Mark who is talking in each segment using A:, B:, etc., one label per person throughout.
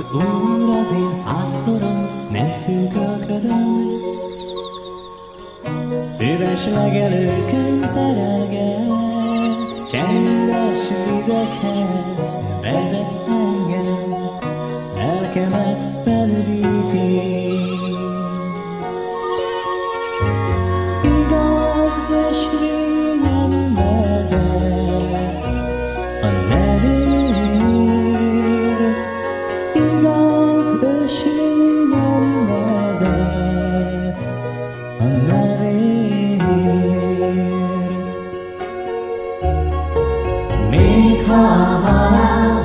A: Úr az én pásztorom, nem szűkölködöm. Üves legelőkön terelget, csendes vizekhez vezet engem, lelkemet felüdíti. Igaz ösvényen vezet a nevért, igaz ösvényen vezet a nevért. Még ha a halál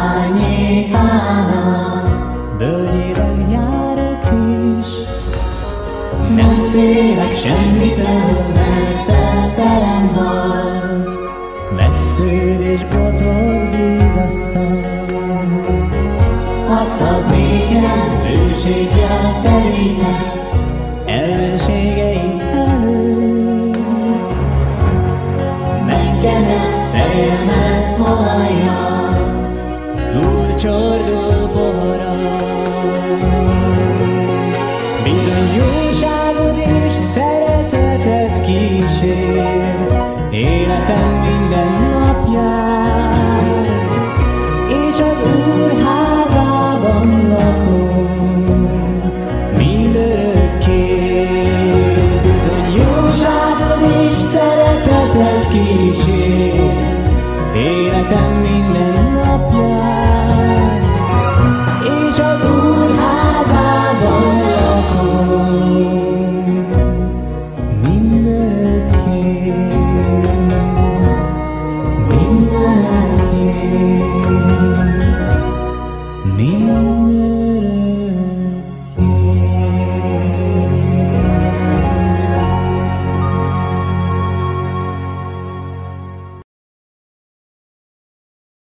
A: árnyékának völgyében járok is, nem félek semmitől, mert te velem vagy. Vessződ és botod vigasztal, azt ad nékem bőséggel terítesz ellenségeim elől. Megkenett fejemet olajjal, túl csorgó poharam. Bizony jóságod és szereteted kísér életem minden napján, és az Úr házában lakom mindörökké. Bizony jóságod és szereteted kísér